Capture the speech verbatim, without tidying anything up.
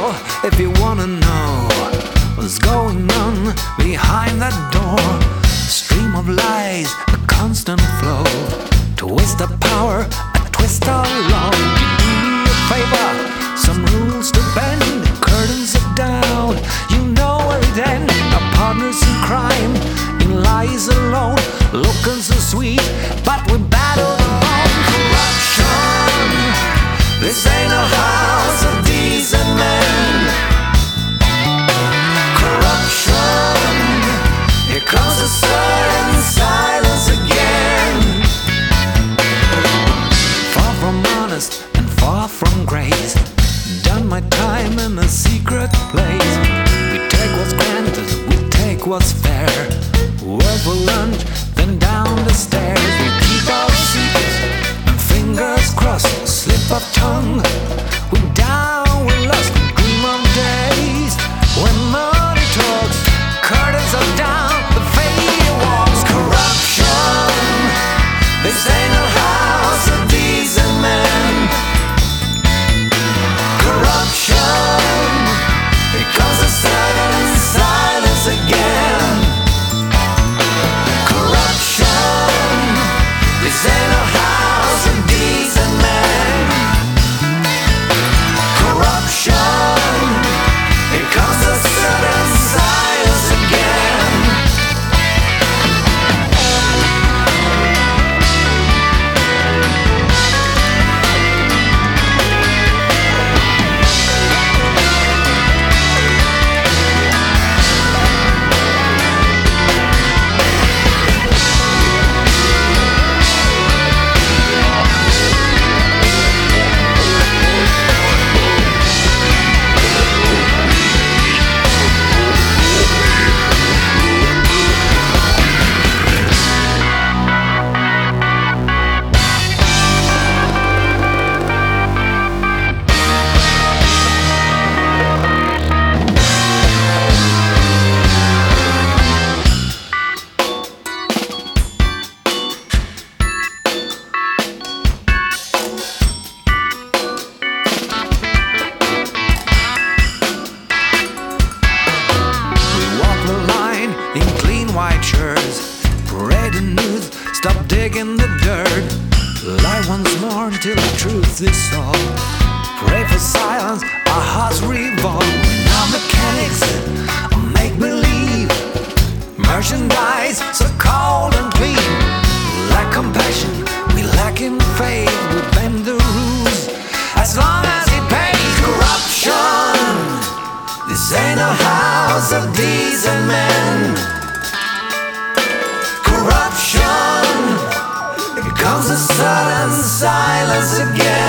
if you wanna know what's going on behind that door. A stream of lies, a constant flow. Twist of power, a twist of law. Do me a favor, some rules to bend. Curtains are down, you know where it ends. Our partners in crime, in lies alone. Looking so sweet, but we battle the bone. Corruption, this ain't a house of decent men. Corruption, here comes the sudden silence again. Far from honest and far from grace. Done my time in a secret place. We take what's granted, we take what's fair. Work for lunch, then down the stairs. We keep our secrets and fingers crossed. Slip of tongue, we down, we lost. Dream of days when money talks. Curtains are down, the faded walls. Corruption, this ain't a house of decent men. Corruption, here comes the sudden silence again. Corruption, this ain't a house of decent men. Corruption, here comes the sudden silence again. In clean white shirts, parade the news, stop digging the dirt. Lie once more until the truth is solved. Pray for silence, our hearts revolve. We're now mechanics, make believe. Merchandise, so cold and clean. We lack compassion, we lack in faith. We bend the rules, as long as it pays. Corruption, this ain't a house of decent men. Corruption, here comes the sudden silence again.